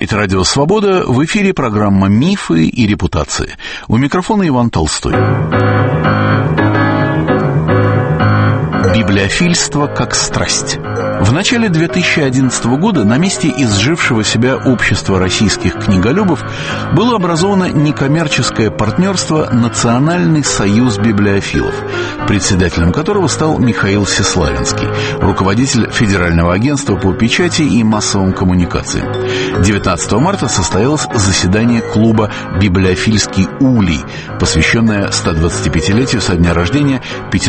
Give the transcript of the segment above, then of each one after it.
слушаете «Радио Свобода», в эфире программа «Мифы и репутации». У микрофона Иван Толстой. Библиофильство как страсть. В начале 2011 года на месте изжившего себя общества российских книголюбов было образовано некоммерческое партнерство «Национальный союз библиофилов», председателем которого стал Михаил Всеславинский, руководитель Федерального агентства по печати и массовым коммуникациям. 19 марта состоялось заседание клуба «Библиофильский улей», посвященное 125-летию со дня рождения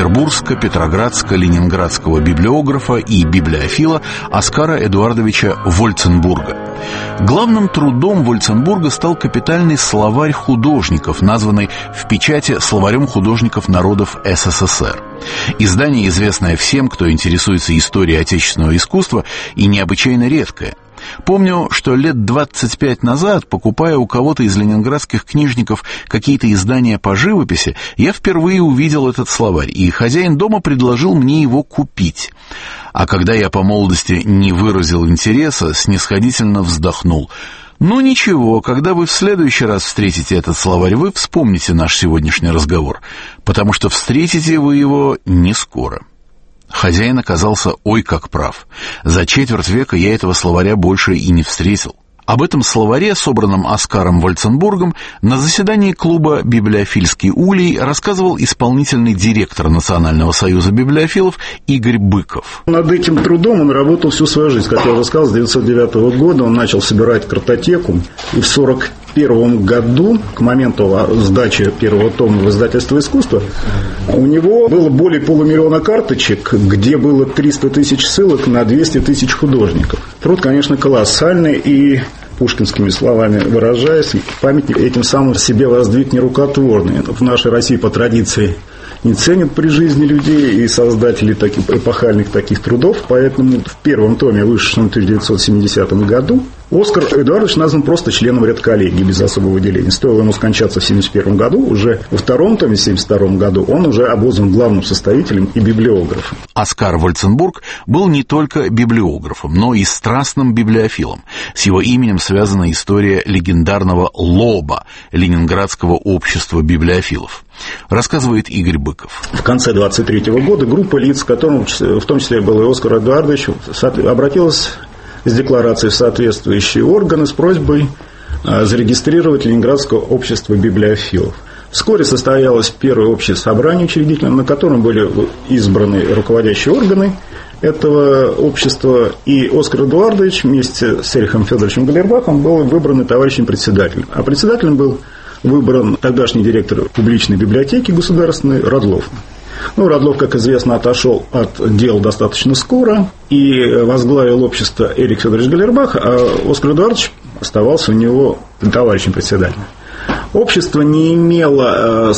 петербургско-петроградско-ленинградского библиографа и библиофила Оскара Эдуардовича Вольценбурга. Главным трудом Вольценбурга стал капитальный словарь художников, названный в печати словарем художников народов СССР. Издание, известное всем, кто интересуется историей отечественного искусства, и необычайно редкое. Помню, что лет 25 назад, покупая у кого-то из ленинградских книжников какие-то издания по живописи, я впервые увидел этот словарь, и хозяин дома предложил мне его купить. А когда я по молодости не выразил интереса, снисходительно вздохнул. Ну ничего, когда вы в следующий раз встретите этот словарь, вы вспомните наш сегодняшний разговор, потому что встретите вы его не скоро. Хозяин оказался ой как прав. За четверть века я этого словаря больше и не встретил. Об этом словаре, собранном Оскаром Вольценбургом, на заседании клуба «Библиофильский улей» рассказывал исполнительный директор Национального союза библиофилов Игорь Быков. Над этим трудом он работал всю свою жизнь. Как я уже сказал, с 1909 года он начал собирать картотеку, и в 1941 году, к моменту сдачи первого тома в издательство «Искусство», у него было более 500 000 карточек, где было 300 тысяч ссылок на 200 тысяч художников. Труд, конечно, колоссальный, и, пушкинскими словами выражаясь, памятник этим самым себе воздвиг нерукотворный. В нашей России по традиции не ценят при жизни людей и создателей таких эпохальных таких трудов, поэтому в первом томе, вышедшем в 1970 году, Оскар Эдуардович назван просто членом редколлегии, без особого выделения. Стоило ему скончаться в 1971 году, уже во втором томе, в 1972 году, он уже обозван главным составителем и библиографом. Оскар Вольценбург был не только библиографом, но и страстным библиофилом. С его именем связана история легендарного ЛОБа, Ленинградского общества библиофилов. Рассказывает Игорь Быков. В конце 1923 года группа лиц, которым в том числе был и Оскар Эдуардович, обратилась с декларацией в соответствующие органы с просьбой зарегистрировать Ленинградское общество библиофилов. Вскоре состоялось первое общее собрание учредительное, на котором были избраны руководящие органы этого общества, и Оскар Эдуардович вместе с Эрихом Федоровичем Галлербахом был выбран товарищем председателем. А председателем был выбран тогдашний директор публичной библиотеки государственной Радлов. Радлов, как известно, отошел от дел достаточно скоро и возглавил общество Эрих Федорович Галлербах, а Оскар Эдуардович оставался у него товарищем председателя. Общество не имело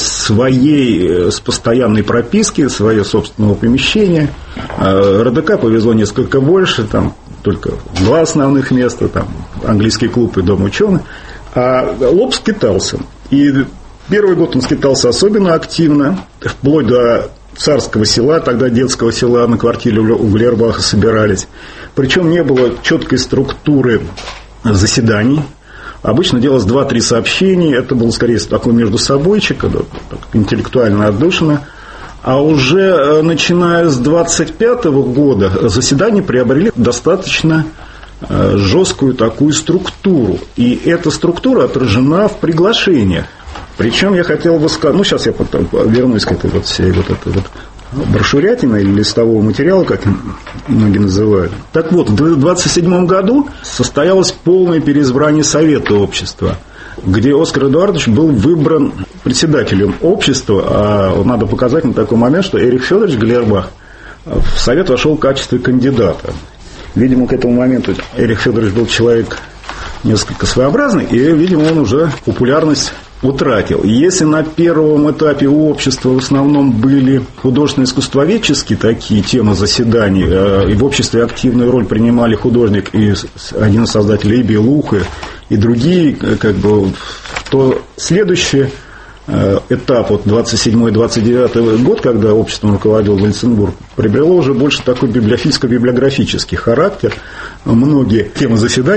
своей постоянной прописки, своего собственного помещения. РДК повезло несколько больше, там только 2 основных места, там английский клуб и дом ученых. А ЛОБ скитался. И первый год он скитался особенно активно, вплоть до Царского села, тогда детского села, на квартире у Галлербаха собирались. Причем не было четкой структуры заседаний. Обычно делалось 2-3 сообщения. Это было скорее такой между собойчик, интеллектуально отдушина. А уже начиная с 1925 года заседания приобрели достаточно жесткую такую структуру. И эта структура отражена в приглашениях. Причем я хотел бы сказать, сейчас я потом вернусь к этой всей этой брошюрятине или листового материала, как многие называют. Так вот, в 1927 году состоялось полное переизбрание Совета общества, где Оскар Эдуардович был выбран председателем общества. А надо показать на такой момент, что Эрих Федорович Галлербах в Совет вошел в качестве кандидата. Видимо, к этому моменту Эрих Федорович был человек несколько своеобразный, и, видимо, он уже популярность утратил. Если на первом этапе у общества в основном были художественно-искусствоведческие такие темы заседаний, и в обществе активную роль принимали художник и один из создателей и Белуха, и другие, то следующий этап, 27-29 год, когда обществом руководил Вольценбург, приобрело уже больше такой библиофильско-библиографический характер. Многие темы заседаний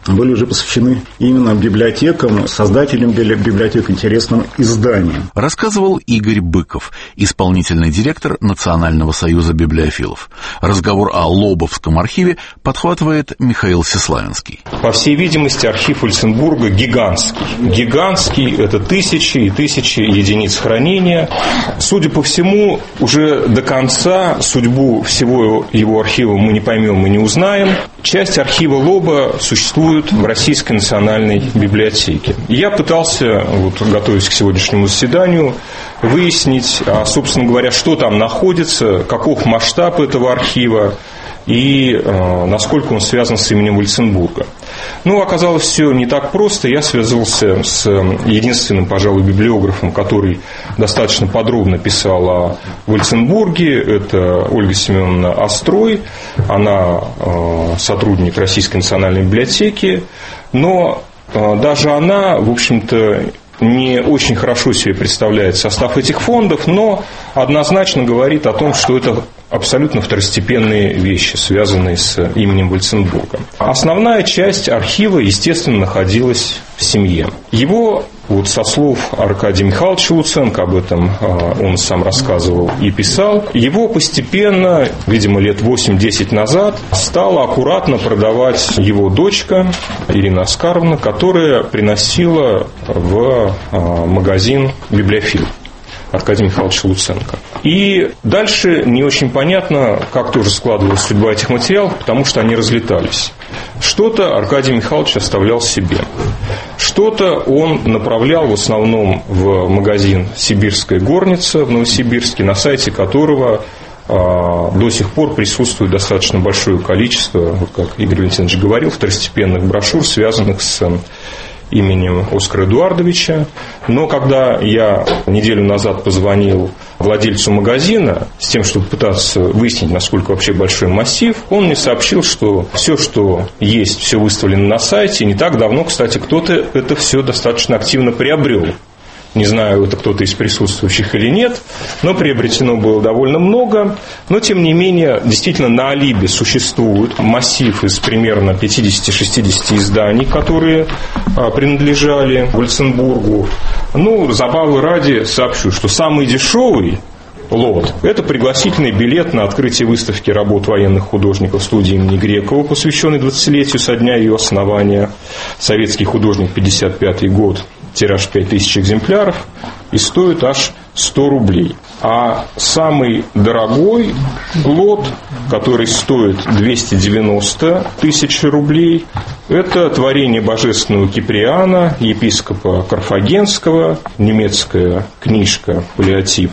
были уже посвящены именно библиотекам, создателям библиотек, интересным изданиям. Рассказывал Игорь Быков, исполнительный директор Национального союза библиофилов. Разговор о Лобовском архиве подхватывает Михаил Сеславинский. По всей видимости, архив Вольценбурга гигантский. Гигантский – это тысячи и тысячи единиц хранения. Судя по всему, уже до конца судьбу всего его архива мы не поймем и не узнаем. Часть архива Лоба существует в Российской национальной библиотеке. Я пытался, готовясь к сегодняшнему заседанию, выяснить, собственно говоря, что там находится, каков масштаб этого архива и насколько он связан с именем Вольценбурга. Оказалось, все не так просто. Я связался с единственным, пожалуй, библиографом, который достаточно подробно писал о Вольценбурге. Это Ольга Семеновна Острой. Она сотрудник Российской национальной библиотеки. Но даже она, в общем-то, не очень хорошо себе представляет состав этих фондов, но однозначно говорит о том, что это абсолютно второстепенные вещи, связанные с именем Вольценбурга. Основная часть архива, естественно, находилась в семье. Его, со слов Аркадия Михайловича Луценко, об этом он сам рассказывал и писал, его постепенно, видимо, лет 8-10 назад, стала аккуратно продавать его дочка Ирина Оскаровна, которая приносила в магазин «Библиофил» Аркадия Михайловича Луценко. И дальше не очень понятно, как тоже складывалась судьба этих материалов, потому что они разлетались. Что-то Аркадий Михайлович оставлял себе. Что-то он направлял в основном в магазин «Сибирская горница» в Новосибирске, на сайте которого до сих пор присутствует достаточно большое количество, как Игорь Валентинович говорил, второстепенных брошюр, связанных с именем Оскара Эдуардовича. Но когда я неделю назад позвонил владельцу магазина с тем, чтобы пытаться выяснить, насколько вообще большой массив, он мне сообщил, что все, что есть, все выставлено на сайте. Не так давно, кстати, кто-то это все достаточно активно приобрел. Не знаю, это кто-то из присутствующих или нет, но приобретено было довольно много. Но, тем не менее, действительно, на Алибе существует массив из примерно 50-60 изданий, которые принадлежали Вольценбургу. Забавы ради сообщу, что самый дешевый лот – это пригласительный билет на открытие выставки работ военных художников студии имени Грекова, посвященной 20-летию со дня ее основания. Советский художник, 55-й год. Тираж 5000 экземпляров и стоит аж 100 рублей. А самый дорогой лот, который стоит 290 тысяч рублей, это творение божественного Киприана, епископа Карфагенского, немецкая книжка «Паллиатив»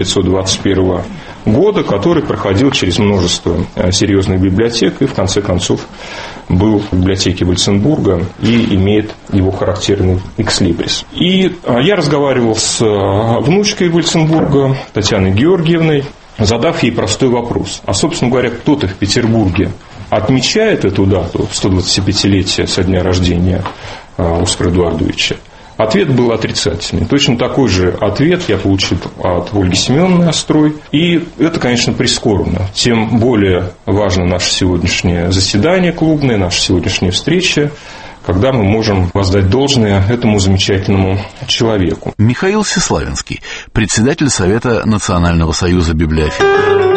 1521 года, который проходил через множество серьезных библиотек и, в конце концов, был в библиотеке Вольценбурга и имеет его характерный экслибрис. И я разговаривал с внучкой Вольценбурга, Татьяной Георгиевной, задав ей простой вопрос. А, собственно говоря, кто-то в Петербурге отмечает эту дату, 125-летие со дня рождения Оскара Эдуардовича? Ответ был отрицательный. Точно такой же ответ я получил от Ольги Семеновны Острой. И это, конечно, прискорбно. Тем более важно наше сегодняшнее заседание клубное, наша сегодняшняя встреча, когда мы можем воздать должное этому замечательному человеку. Михаил Сеславинский, председатель Совета Национального союза библиофилов.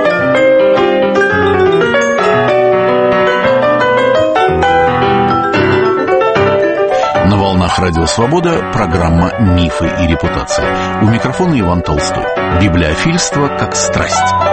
На волнах Радио Свобода программа «Мифы и репутация». У микрофона Иван Толстой. Библиофильство как страсть.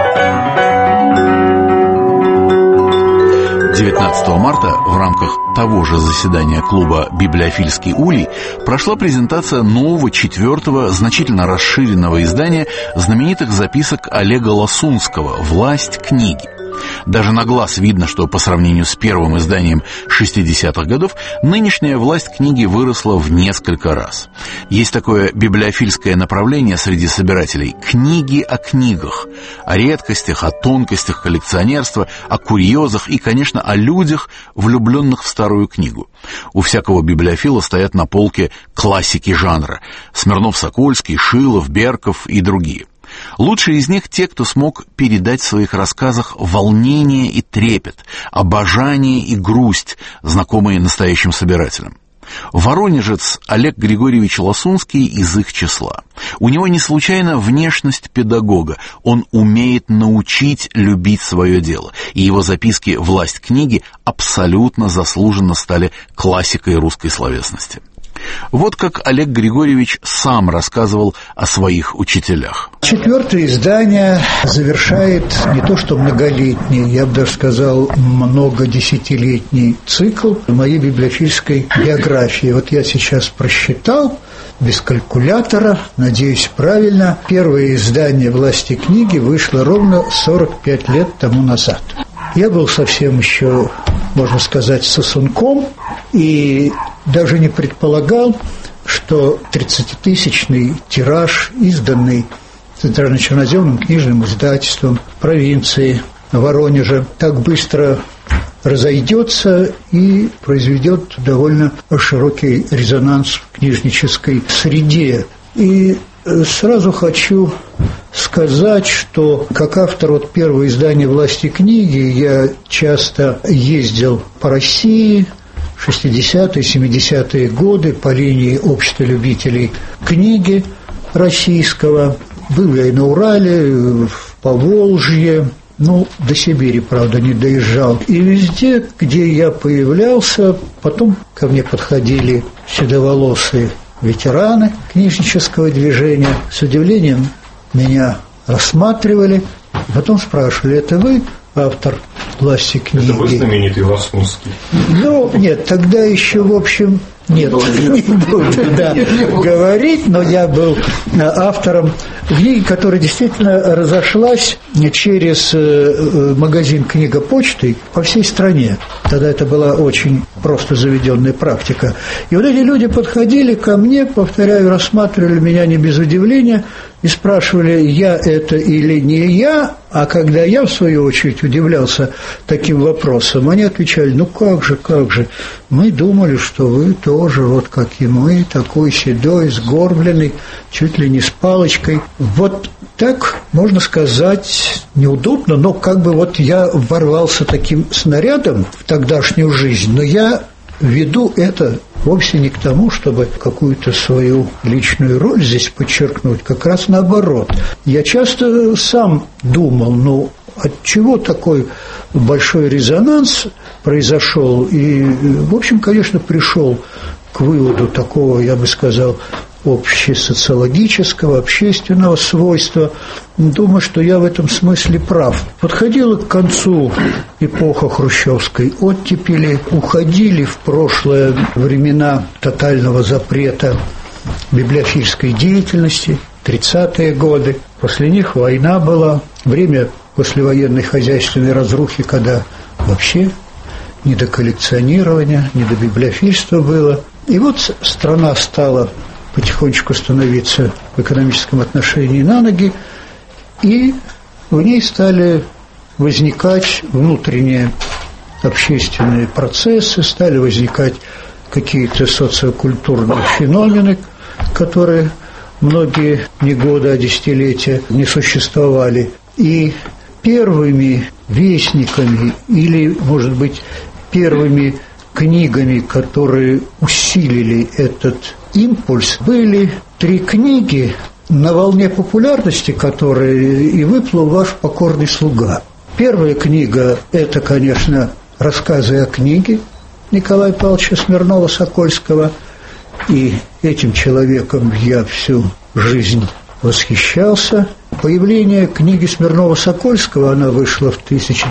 19 марта в рамках того же заседания клуба «Библиофильский улей» прошла презентация нового, 4-го, значительно расширенного издания знаменитых записок Олега Лосунского «Власть книги». Даже на глаз видно, что по сравнению с первым изданием 60-х годов нынешняя власть книги выросла в несколько раз. Есть такое библиофильское направление среди собирателей – книги о книгах, о редкостях, о тонкостях коллекционерства, о курьезах и, конечно, о людях, влюбленных в старую книгу. У всякого библиофила стоят на полке классики жанра – Смирнов-Сокольский, Шилов, Берков и другие. Лучшие из них те, кто смог передать в своих рассказах волнение и трепет, обожание и грусть, знакомые настоящим собирателям. Воронежец Олег Григорьевич Ласунский из их числа. У него не случайно внешность педагога. Он умеет научить любить свое дело. И его записки «Власть книги» абсолютно заслуженно стали классикой русской словесности. Вот как Олег Григорьевич сам рассказывал о своих учителях. 4-е издание завершает не то что многолетний, я бы даже сказал, многодесятилетний цикл моей библиофильской биографии. Вот я сейчас просчитал, без калькулятора, надеюсь, правильно, первое издание «Власти книги» вышло ровно 45 лет тому назад. Я был совсем еще, можно сказать, сосунком и даже не предполагал, что 30-тысячный тираж, изданный Центрально-черноземным книжным издательством провинции Воронежа, так быстро разойдется и произведет довольно широкий резонанс в книжнической среде. И сразу хочу сказать, что как автор вот первого издания «Власти книги» я часто ездил по России в 60-е, 70-е годы по линии Общества любителей книги российского. Был я и на Урале, в Поволжье, до Сибири, правда, не доезжал. И везде, где я появлялся, потом ко мне подходили седоволосые ветераны книжнического движения, с удивлением меня рассматривали, потом спрашивали: это вы автор «Власти книги»? Это вы знаменитый Ласунский? Нет, тогда еще, в общем, нет, не буду говорить, но я был автором книги, которая действительно разошлась через магазин «Книга почты» по всей стране. Тогда это была очень просто заведенная практика. И вот эти люди подходили ко мне, повторяю, рассматривали меня не без удивления и спрашивали, я это или не я. А когда я, в свою очередь, удивлялся таким вопросом, они отвечали: как же, мы думали, что вы тоже, вот как и мы, такой седой, сгорбленный, чуть ли не с палочкой. Вот так, можно сказать, неудобно, но как бы вот я ворвался таким снарядом в тогдашнюю жизнь, но я веду это вовсе не к тому, чтобы какую-то свою личную роль здесь подчеркнуть, как раз наоборот. Я часто сам думал, отчего такой большой резонанс произошел, и, в общем, конечно, пришел к выводу такого, я бы сказал, общесоциологического, общественного свойства. Думаю, что я в этом смысле прав. Подходила к концу эпоха хрущевской оттепели, уходили в прошлое времена тотального запрета библиофильской деятельности, 30-е годы. После них война была, время послевоенной хозяйственной разрухи, когда вообще не до коллекционирования, не до библиофильства было. И вот страна стала потихонечку становиться в экономическом отношении на ноги, и в ней стали возникать внутренние общественные процессы, стали возникать какие-то социокультурные феномены, которые многие не годы, а десятилетия не существовали. И первыми вестниками или, может быть, первыми книгами, которые усилили этот импульс, были 3 книги, на волне популярности которые и выплыл «Ваш покорный слуга». Первая книга – это, конечно, рассказы о книге Николая Павловича Смирнова-Сокольского, и этим человеком я всю жизнь восхищался. Появление книги Смирнова-Сокольского, она вышла в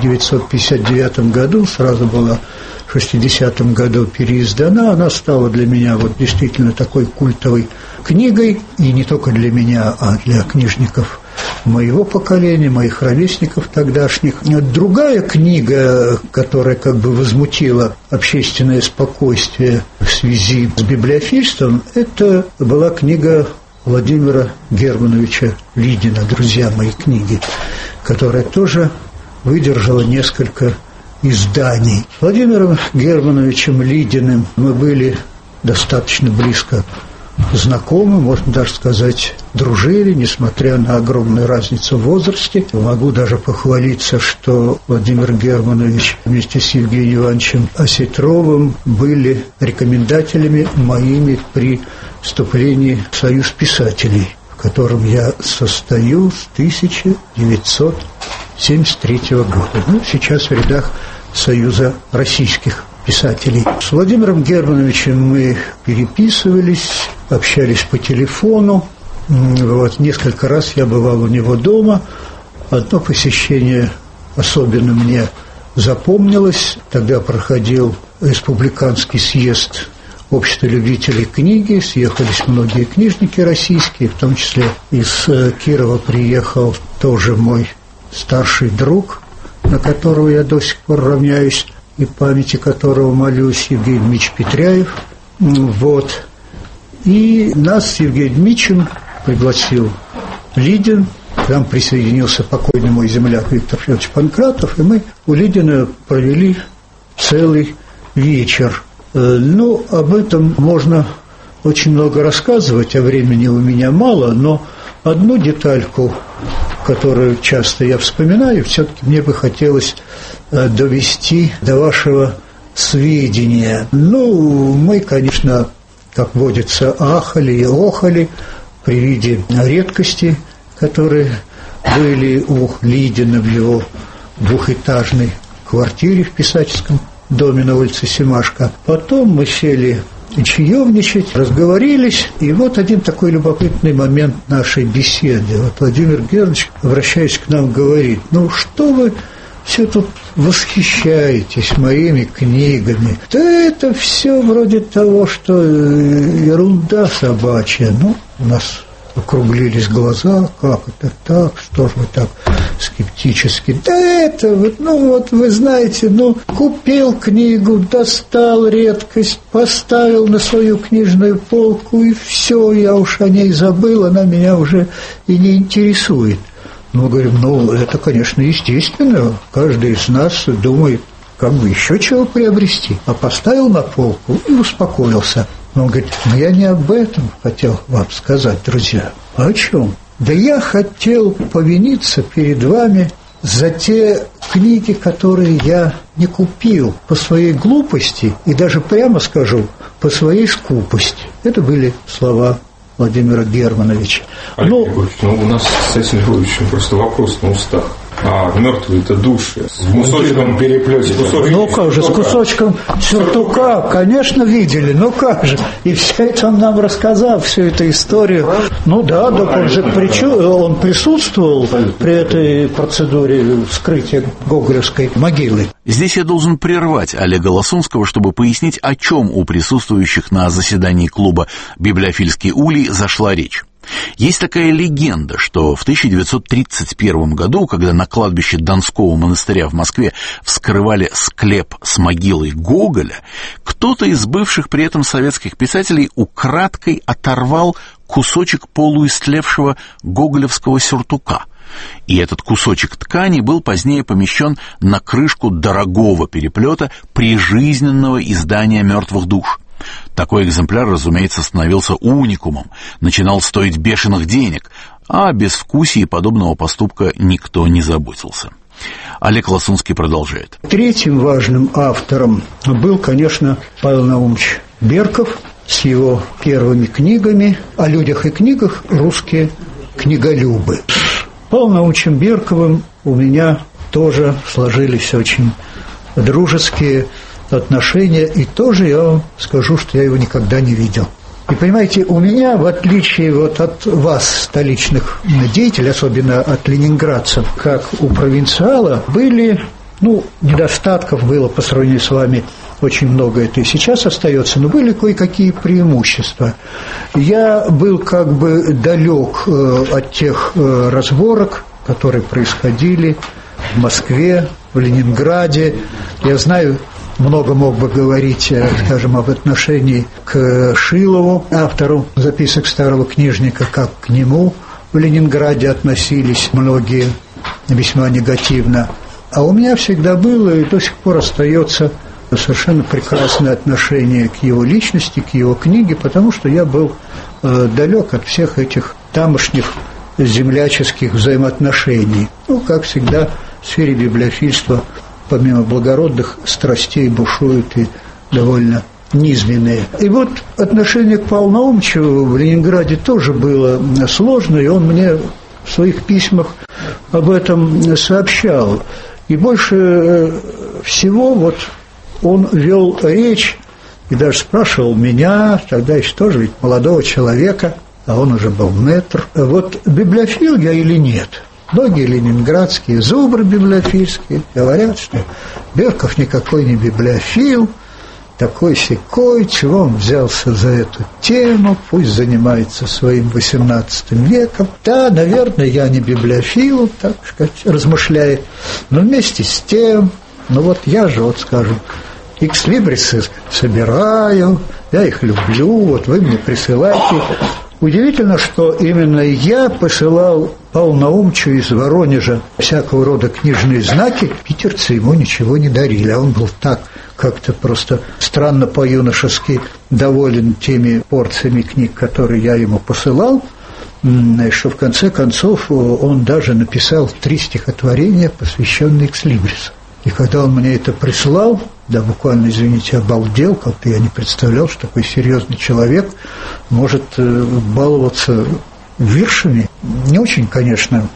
1959 году, сразу была в 60-м году переиздана, она стала для меня вот действительно такой культовой книгой, и не только для меня, а для книжников моего поколения, моих ровесников тогдашних. Другая книга, которая как бы возмутила общественное спокойствие в связи с библиофильством, это была книга Владимира Германовича Лидина «Друзья мои книги», которая тоже выдержала несколько изданий. С Владимиром Германовичем Лидиным мы были достаточно близко знакомы, можно даже сказать, дружили, несмотря на огромную разницу в возрасте. Могу даже похвалиться, что Владимир Германович вместе с Евгением Ивановичем Осетровым были рекомендателями моими при вступлении в Союз писателей, в котором я состою с 1973 года. Сейчас в рядах Союза российских писателей. С Владимиром Германовичем мы переписывались, общались по телефону. Несколько раз я бывал у него дома. Одно посещение особенно мне запомнилось. Тогда проходил республиканский съезд Общества любителей книги. Съехались многие книжники российские, в том числе из Кирова приехал тоже мой старший друг, на которого я до сих пор равняюсь, и памяти которого молюсь, Евгений Дмитриевич Петряев. И нас с Евгением Дмитриевичем пригласил Лидин. К нам присоединился покойный мой земляк Виктор Федорович Панкратов, и мы у Лидина провели целый вечер. Об этом можно очень много рассказывать, а времени у меня мало, но одну детальку, которую часто я вспоминаю, все-таки мне бы хотелось довести до вашего сведения. Мы, конечно, как водится, ахали и охали при виде редкости, которые были у Лидина в его двухэтажной квартире в писательском доме на улице Семашко. Потом мы сели чаевничать, разговорились, и один такой любопытный момент нашей беседы. Владимир Германович, обращаясь к нам, говорит: что вы все тут восхищаетесь моими книгами? Да это все вроде того, что ерунда собачья. У нас округлились глаза: как это так, что ж вы так скептически? Да это вы знаете, купил книгу, достал редкость, поставил на свою книжную полку, и все, я уж о ней забыл, она меня уже и не интересует. Мы говорим: это, конечно, естественно, каждый из нас думает, как бы еще чего приобрести, а поставил на полку и успокоился. Он говорит: я не об этом хотел вам сказать, друзья. А о чем? Да я хотел повиниться перед вами за те книги, которые я не купил по своей глупости и даже, прямо скажу, по своей скупости. Это были слова Владимира Германовича. Олег Григорьевич, у нас с этим Григорьевичем просто вопрос на устах. А мертвые-то души с кусочком переплете. С кусочком сюртука, конечно, видели, как же. И все это он нам рассказал, всю эту историю. Он присутствовал при этой процедуре вскрытия гоголевской могилы. Здесь я должен прервать Олега Лосунского, чтобы пояснить, о чем у присутствующих на заседании клуба «Библиофильский улей» зашла речь. Есть такая легенда, что в 1931 году, когда на кладбище Донского монастыря в Москве вскрывали склеп с могилой Гоголя, кто-то из бывших при этом советских писателей украдкой оторвал кусочек полуистлевшего гоголевского сюртука. И этот кусочек ткани был позднее помещен на крышку дорогого переплета прижизненного издания «Мертвых душ». Такой экземпляр, разумеется, становился уникумом, начинал стоить бешеных денег, а о безвкусии подобного поступка никто не заботился. Олег Лосунский продолжает. Третьим важным автором был, конечно, Павел Наумович Берков с его первыми книгами о людях и книгах «Русские книголюбы». С Павлом Наумовичем Берковым у меня тоже сложились очень дружеские отношения, и тоже я вам скажу, что я его никогда не видел. И понимаете, у меня, в отличие от вас, столичных деятелей, особенно от ленинградцев, как у провинциала, были, недостатков было по сравнению с вами очень много, это и сейчас остается, но были кое-какие преимущества. Я был как бы далек от тех разборок, которые происходили в Москве, в Ленинграде. Я знаю, много мог бы говорить, скажем, об отношении к Шилову, автору записок старого книжника, как к нему в Ленинграде относились многие весьма негативно. А у меня всегда было и до сих пор остается совершенно прекрасное отношение к его личности, к его книге, потому что я был далек от всех этих тамошних земляческих взаимоотношений. Ну, как всегда, в сфере библиофильства, помимо благородных страстей, бушуют и довольно низменные. И вот отношение к Павлу Наумовичу в Ленинграде тоже было сложно, и он мне в своих письмах об этом сообщал. И больше всего вот он вел речь и даже спрашивал меня, тогда еще тоже ведь молодого человека, а он уже был мэтр, вот библиофил я или нет? Многие ленинградские зубры библиофильские говорят, что Берков никакой не библиофил, такой-сякой, чего он взялся за эту тему, пусть занимается своим XVIII веком. Да, наверное, я не библиофил, так сказать, размышляет, но вместе с тем, ну вот я же, вот скажем, экслибрисы собираю, я их люблю, вот вы мне присылаете. Удивительно, что именно я посылал Павлу Наумовичу из Воронежа всякого рода книжные знаки, питерцы ему ничего не дарили, а он был так как-то просто странно по-юношески доволен теми порциями книг, которые я ему посылал, что в конце концов он даже написал 3 стихотворения, посвященные экслибрису. И когда он мне это прислал, да, буквально, извините, обалдел, как-то я не представлял, что такой серьезный человек может баловаться виршами, не очень, конечно,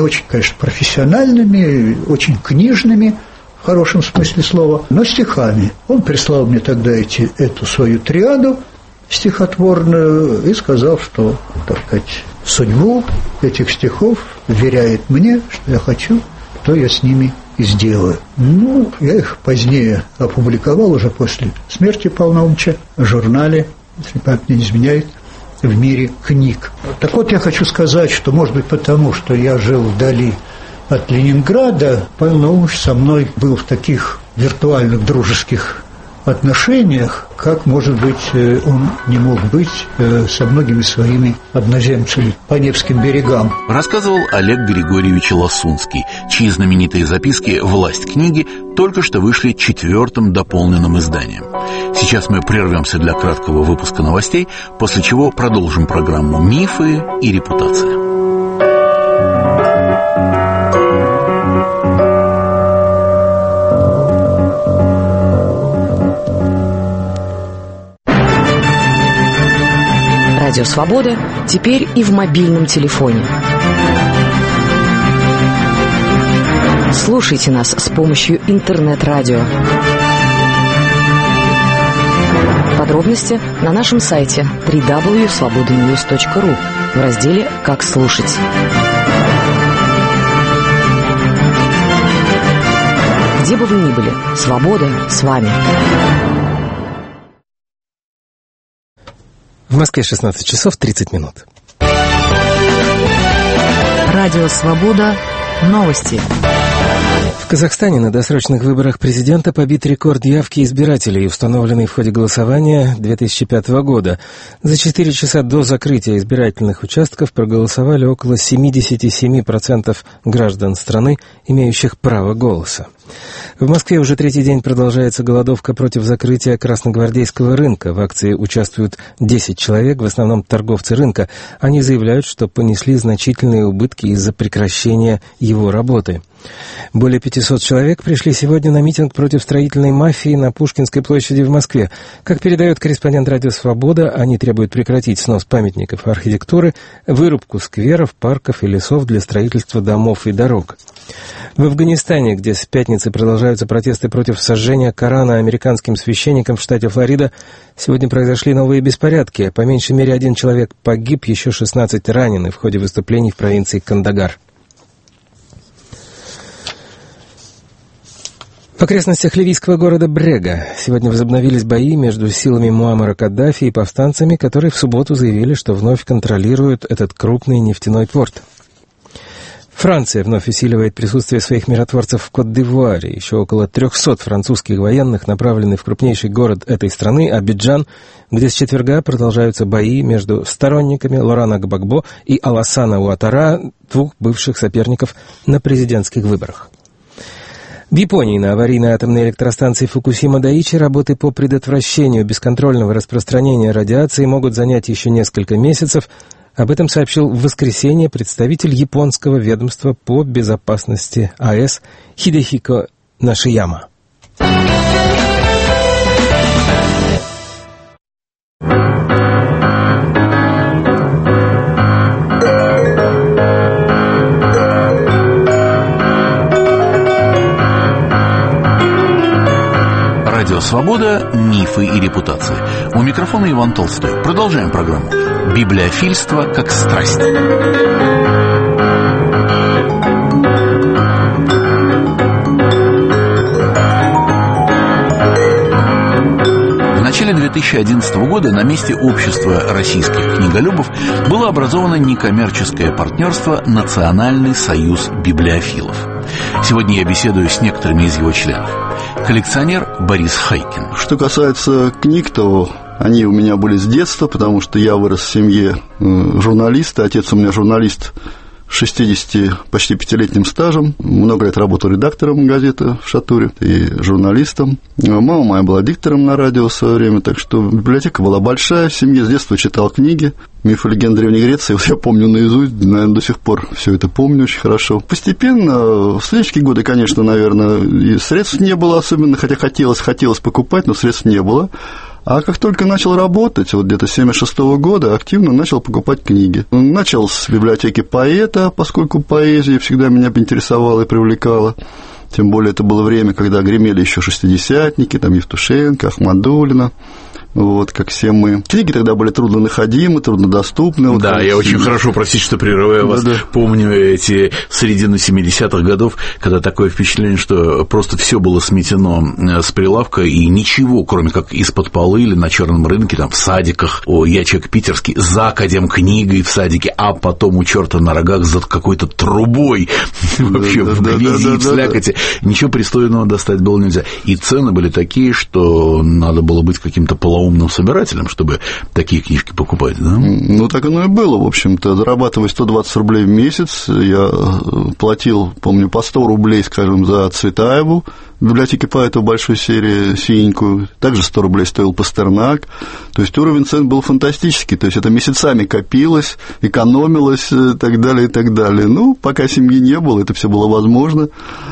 профессиональными, очень книжными, в хорошем смысле слова, но стихами. Он прислал мне тогда эту свою триаду стихотворную и сказал, что, так сказать, судьбу этих стихов вверяет мне, что я хочу, то я с ними и сделаю. Ну, я их позднее опубликовал, уже после смерти Павла Наумовича, в журнале, если память не изменяет, «В мире книг». Так вот, я хочу сказать, что, может быть, потому, что я жил вдали от Ленинграда, Павел Наумович со мной был в таких виртуальных дружеских отношениях, как, может быть, он не мог быть со многими своими одноземцами по Невским берегам. Рассказывал Олег Григорьевич Ласунский, чьи знаменитые записки «Власть книги» только что вышли 4-м дополненным изданием. Сейчас мы прервемся для краткого выпуска новостей, после чего продолжим программу «Мифы и репутация». Радио «Свобода» теперь и в мобильном телефоне. Слушайте нас с помощью интернет-радио. Подробности на нашем сайте www.svobodanews.ru в разделе «Как слушать». Где бы вы ни были, свобода с вами. В Москве 16 часов 30 минут. Радио «Свобода». Новости. В Казахстане на досрочных выборах президента побит рекорд явки избирателей, установленный в ходе голосования 2005 года. За 4 часа до закрытия избирательных участков проголосовали около 77% граждан страны, имеющих право голоса. В Москве уже 3-й день продолжается голодовка против закрытия Красногвардейского рынка. В акции участвуют 10 человек, в основном торговцы рынка. Они заявляют, что понесли значительные убытки из-за прекращения его работы. Более 500 человек пришли сегодня на митинг против строительной мафии на Пушкинской площади в Москве. Как передает корреспондент «Радио Свобода», они требуют прекратить снос памятников архитектуры, вырубку скверов, парков и лесов для строительства домов и дорог. В Афганистане, где с пятницы продолжаются протесты против сожжения Корана американским священникам в штате Флорида, сегодня произошли новые беспорядки. По меньшей мере 1 человек погиб, еще 16 ранены в ходе выступлений в провинции Кандагар. В окрестностях ливийского города Брега сегодня возобновились бои между силами Муаммара Каддафи и повстанцами, которые в субботу заявили, что вновь контролируют этот крупный нефтяной порт. Франция вновь усиливает присутствие своих миротворцев в Кот-д'Ивуаре. Еще около 300 французских военных направлены в крупнейший город этой страны, Абиджан, где с четверга продолжаются бои между сторонниками Лорана Gbagbo и Алассана Уаттара, 2 бывших соперников на президентских выборах. В Японии на аварийной атомной электростанции Фукусима-Дайичи работы по предотвращению бесконтрольного распространения радиации могут занять еще несколько месяцев. Об этом сообщил в воскресенье представитель японского ведомства по безопасности АЭС Хидехико Нашияма. Радио «Свобода. Мифы и репутации». У микрофона Иван Толстой. Продолжаем программу. Библиофильство как страсть. В начале 2011 года на месте Общества российских книголюбов было образовано некоммерческое партнерство «Национальный союз библиофилов». Сегодня я беседую с некоторыми из его членов. Коллекционер Борис Хайкин. Что касается книг, то они у меня были с детства, потому что я вырос в семье журналиста. Отец у меня журналист с 60 почти 5-летним стажем. Много лет работал редактором газеты в Шатуре и журналистом. Мама моя была диктором на радио в свое время, так что библиотека была большая в семье. С детства читал книги. Мифы и легенды Древней Греции, вот я помню наизусть, наверное, до сих пор все это помню очень хорошо. Постепенно, в студенческие годы, конечно, наверное, и средств не было особенно, хотя хотелось покупать, но средств не было. А как только начал работать, вот где-то с 1976 года, активно начал покупать книги. Начал с библиотеки поэта, поскольку поэзия всегда меня интересовала и привлекала. Тем более это было время, когда гремели еще шестидесятники, там Евтушенко, Ахмадуллина. Вот, как все мы. Книги тогда были труднонаходимы, труднодоступны. Вот, да, я очень хорошо, простите, что прерываю вас, помню эти середины 70-х годов, когда такое впечатление, что просто все было сметено с прилавка, и ничего, кроме как из-под полы или на черном рынке, там, в садиках, я человек питерский, за академкнигой в садике, а потом у черта на рогах за какой-то трубой, вообще в грязи и в слякоти, ничего пристойного достать было нельзя. И цены были такие, что надо было быть каким-то полоумным собирателем, чтобы такие книжки покупать, да? Ну, так оно и было, в общем-то. Зарабатывая 120 рублей в месяц, я платил, помню, по 100 рублей, скажем, за Цветаеву, в библиотеке поэта в большой серии синенькую, также 100 рублей стоил Пастернак, то есть уровень цен был фантастический, то есть это месяцами копилось, экономилось и так далее, и так далее. Ну, пока семьи не было, это все было возможно,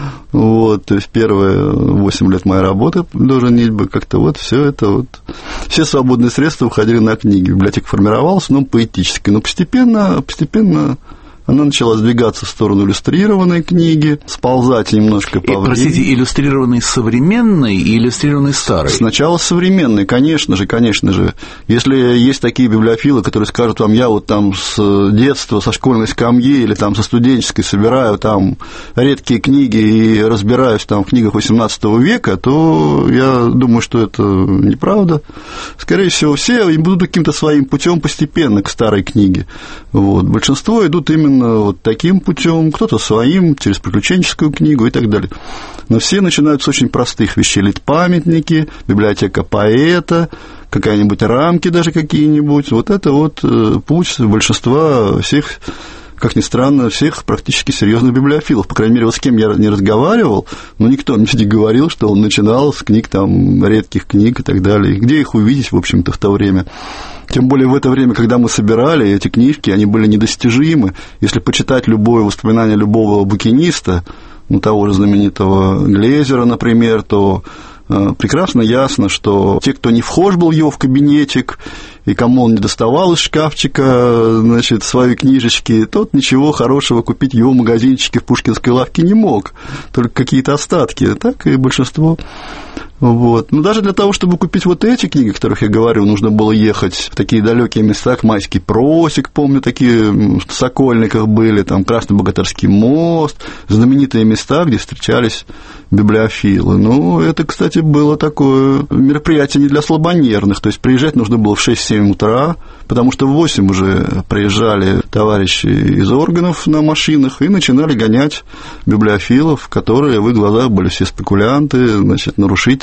вот, то есть первые 8 лет моей работы до женитьбы, как-то вот все это вот, все свободные средства уходили на книги, библиотека формировалась, но поэтически, но постепенно она начала сдвигаться в сторону иллюстрированной книги, сползать немножко по времени. Простите, иллюстрированной современной и иллюстрированной старой? Сначала современной, конечно же. Если есть такие библиофилы, которые скажут вам, я вот там с детства, со школьной скамьи или там со студенческой собираю там редкие книги и разбираюсь там в книгах XVIII века, то я думаю, что это неправда. Скорее всего, все будут каким-то своим путем постепенно к старой книге. Вот. Большинство идут именно вот таким путем, кто-то своим, через приключенческую книгу и так далее. Но все начинают с очень простых вещей. Литпамятники, библиотека поэта, какие-нибудь рамки даже какие-нибудь. Вот это вот путь большинства всех, как ни странно, всех практически серьезных библиофилов. По крайней мере, вот с кем я не разговаривал, но никто мне не говорил, что он начинал с книг, там, редких книг и так далее. Где их увидеть, в общем-то, в то время? Тем более в это время, когда мы собирали эти книжки, они были недостижимы. Если почитать любое воспоминание любого букиниста, того же знаменитого Глейзера, например, то прекрасно ясно, что те, кто не вхож был в его в кабинетик, и кому он не доставал из шкафчика, значит, свои книжечки, тот ничего хорошего купить в его магазинчике в Пушкинской лавке не мог, только какие-то остатки, так и большинство. Вот. Но даже для того, чтобы купить вот эти книги, о которых я говорю, нужно было ехать в такие далекие места, как Майский просек, помню, такие в Сокольниках были, там Краснобогатырский мост, знаменитые места, где встречались библиофилы. Ну, это, кстати, было такое мероприятие не для слабонервных, то есть приезжать нужно было в 6-7 утра, потому что в 8 уже приезжали товарищи из органов на машинах и начинали гонять библиофилов, которые в их глазах были все спекулянты, значит, нарушители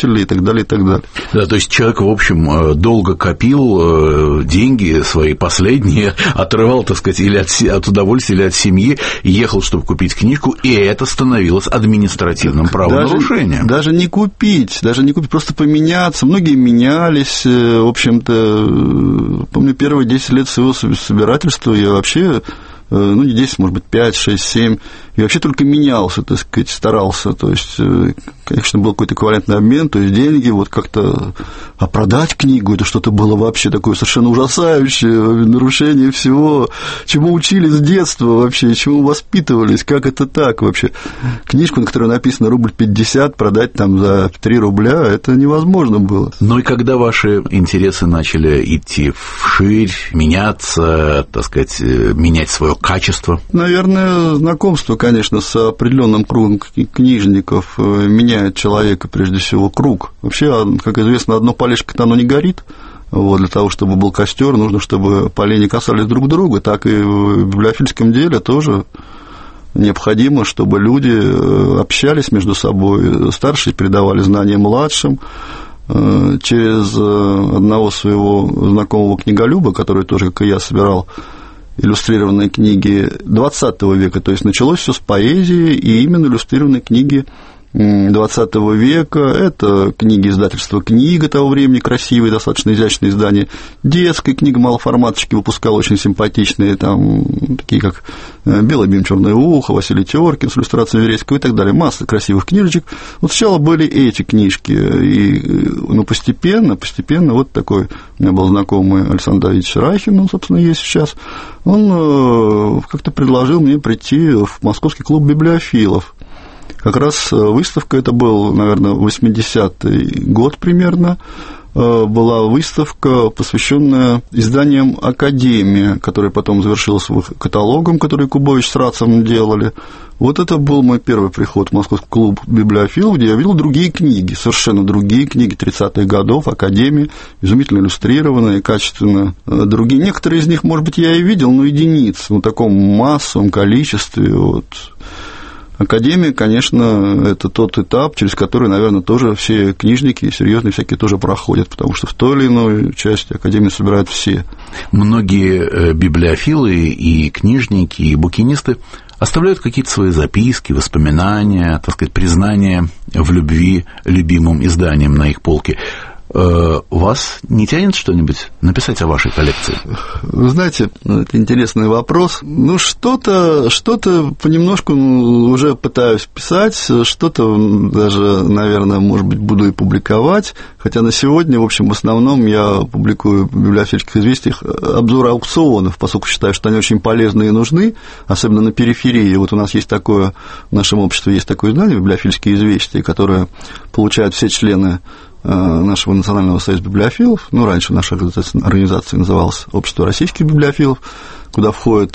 читателей и так далее, и так далее. Да, то есть человек, в общем, долго копил деньги свои последние, отрывал, так сказать, или от удовольствия, или от семьи, ехал, чтобы купить книжку, и это становилось административным правонарушением. Даже не купить, просто поменяться. Многие менялись, в общем-то, помню, первые 10 лет своего собирательства я вообще, не 10, может быть, 5, 6, 7, и вообще только менялся, так сказать, старался, то есть, конечно, был какой-то эквивалентный обмен, то есть деньги, вот как-то, а продать книгу, это что-то было вообще такое совершенно ужасающее, нарушение всего, чему учились с детства вообще, чему воспитывались, как это так вообще. Книжку, на которой написано рубль 50, продать там за 3 рубля, это невозможно было. Ну и когда ваши интересы начали идти вширь, меняться, так сказать, менять свое качество? Наверное, знакомство, конечно, с определенным кругом книжников меняет человека, прежде всего, круг. Вообще, как известно, одно полежка-то оно не горит. Вот, для того, чтобы был костер, нужно, чтобы поленья касались друг друга. Так и в библиофильском деле тоже необходимо, чтобы люди общались между собой, старшие передавали знания младшим. Через одного своего знакомого книголюба, который тоже, как и я, собирал иллюстрированные книги XX века, то есть началось все с поэзии, и именно иллюстрированные книги XX века, это книги издательства «Книга» того времени, красивые, достаточно изящные издания, детская книга малоформаточки выпускала очень симпатичные, там, такие как «Белый бим, черное ухо», Василий Теркин с иллюстрацией Верейского и так далее, масса красивых книжечек. Вот сначала были эти книжки, и постепенно, вот такой, у меня был знакомый Александр Давидович Райхин, он, собственно, есть сейчас, он как-то предложил мне прийти в Московский клуб библиофилов. Как раз выставка, это был, наверное, 80-й год примерно, была выставка, посвященная изданиям «Академия», которая потом завершилась каталогом, который Кубович с Рацем делали. Вот это был мой первый приход в Московский клуб библиофилов, где я видел другие книги, совершенно другие книги 30-х годов, «Академия», изумительно иллюстрированные, качественно другие. Некоторые из них, может быть, я и видел, но единицы, в таком массовом количестве, вот. Академия, конечно, это тот этап, через который, наверное, тоже все книжники, серьезные всякие, тоже проходят, потому что в той или иной части Академию собирают все. Многие библиофилы и книжники, и букинисты оставляют какие-то свои записки, воспоминания, так сказать, признания в любви любимым изданиям на их полке. Вас не тянет что-нибудь написать о вашей коллекции? Вы знаете, это интересный вопрос. Что-то понемножку уже пытаюсь писать, что-то даже, наверное, может быть, буду и публиковать, хотя на сегодня, в общем, в основном я публикую в библиофильских известиях обзоры аукционов, поскольку считаю, что они очень полезны и нужны, особенно на периферии. Вот у нас есть такое, в нашем обществе есть такое издание, библиофильские известия, которое получают все члены нашего Национального союза библиофилов, раньше наша организация называлась Общество российских библиофилов, куда входят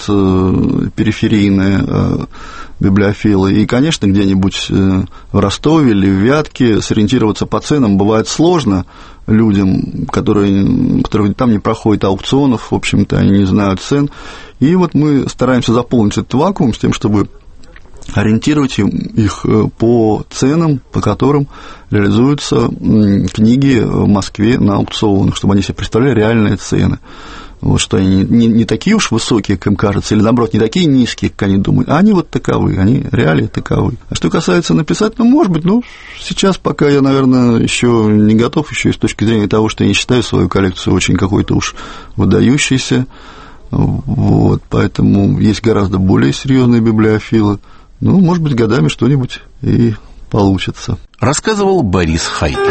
периферийные библиофилы, и, конечно, где-нибудь в Ростове или в Вятке сориентироваться по ценам бывает сложно людям, которые там не проходят аукционов, в общем-то, они не знают цен, и вот мы стараемся заполнить этот вакуум с тем, чтобы ориентировать их по ценам, по которым реализуются книги в Москве на аукционах, чтобы они себе представляли реальные цены. Вот, что они не такие уж высокие, как им кажется, или, наоборот, не такие низкие, как они думают, а они вот таковы, они реалии таковы. А что касается написать, может быть, сейчас пока я, наверное, еще не готов, еще и с точки зрения того, что я не считаю свою коллекцию очень какой-то уж выдающейся, вот, поэтому есть гораздо более серьезные библиофилы. Может быть, годами что-нибудь и получится. Рассказывал Борис Хайкин.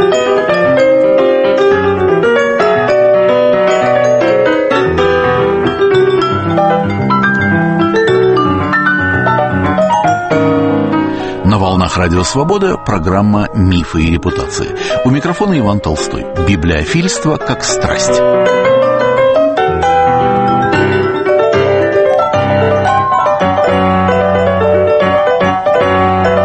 На волнах Радио Свобода программа «Мифы и репутации». У микрофона Иван Толстой. Библиофильство как страсть.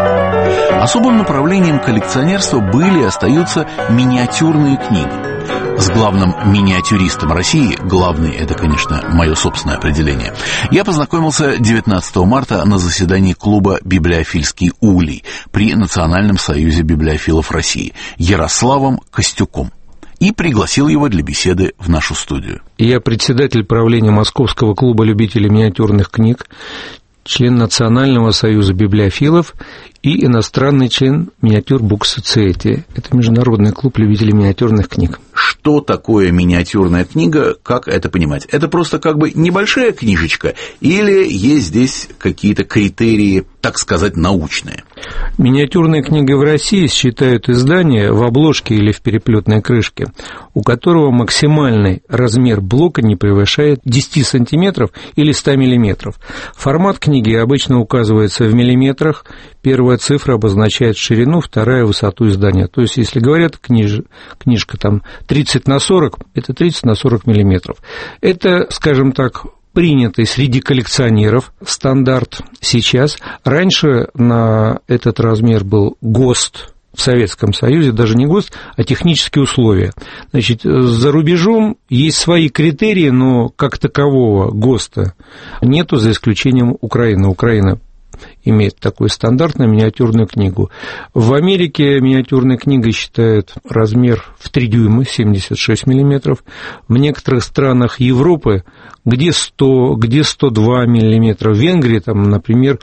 Особым направлением коллекционерства были и остаются миниатюрные книги. с главным миниатюристом России, главный — это, конечно, мое собственное определение, я познакомился 19 марта на заседании клуба «Библиофильский улей» при Национальном союзе библиофилов России Ярославом Костюком и пригласил его для беседы в нашу студию. Я председатель правления Московского клуба любителей миниатюрных книг, член Национального союза библиофилов и иностранный член Miniature Book Society. Это международный клуб любителей миниатюрных книг. Что такое миниатюрная книга, как это понимать? Это просто как бы небольшая книжечка или есть здесь какие-то критерии, так сказать, научные? Миниатюрной книгой в России считают издание в обложке или в переплетной крышке, у которого максимальный размер блока не превышает 10 сантиметров или 100 миллиметров. Формат книги обычно указывается в миллиметрах. Первая цифра обозначает ширину, вторая — высоту издания. То есть, если говорят, книжка там 30 на 40, это 30 на 40 миллиметров. Это, скажем так, принятый среди коллекционеров стандарт сейчас. Раньше на этот размер был ГОСТ в Советском Союзе, даже не ГОСТ, а технические условия. Значит, за рубежом есть свои критерии, но как такового ГОСТа нету, за исключением Украины. Украина имеет такой стандарт на миниатюрную книгу. В Америке миниатюрной книгой считают размер в 3 дюйма, 76 миллиметров. В некоторых странах Европы где 100, где 102 миллиметра. В Венгрии, там, например,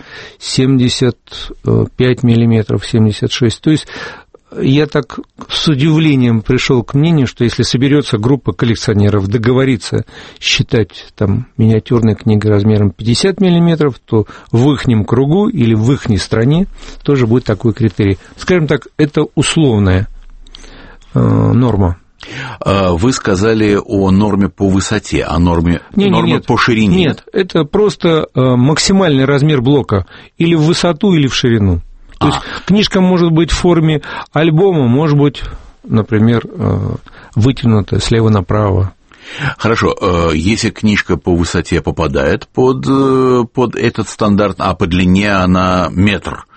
75 миллиметров, 76. То есть я так с удивлением пришел к мнению, что если соберется группа коллекционеров договориться считать там миниатюрной книгой размером 50 миллиметров, то в ихнем кругу или в ихней стране тоже будет такой критерий. Скажем так, это условная норма. Вы сказали о норме по высоте, о норме по ширине. Нет, это просто максимальный размер блока или в высоту, или в ширину. То есть книжка может быть в форме альбома, может быть, например, вытянутая слева направо. Хорошо, если книжка по высоте попадает под этот стандарт, а по длине она метр,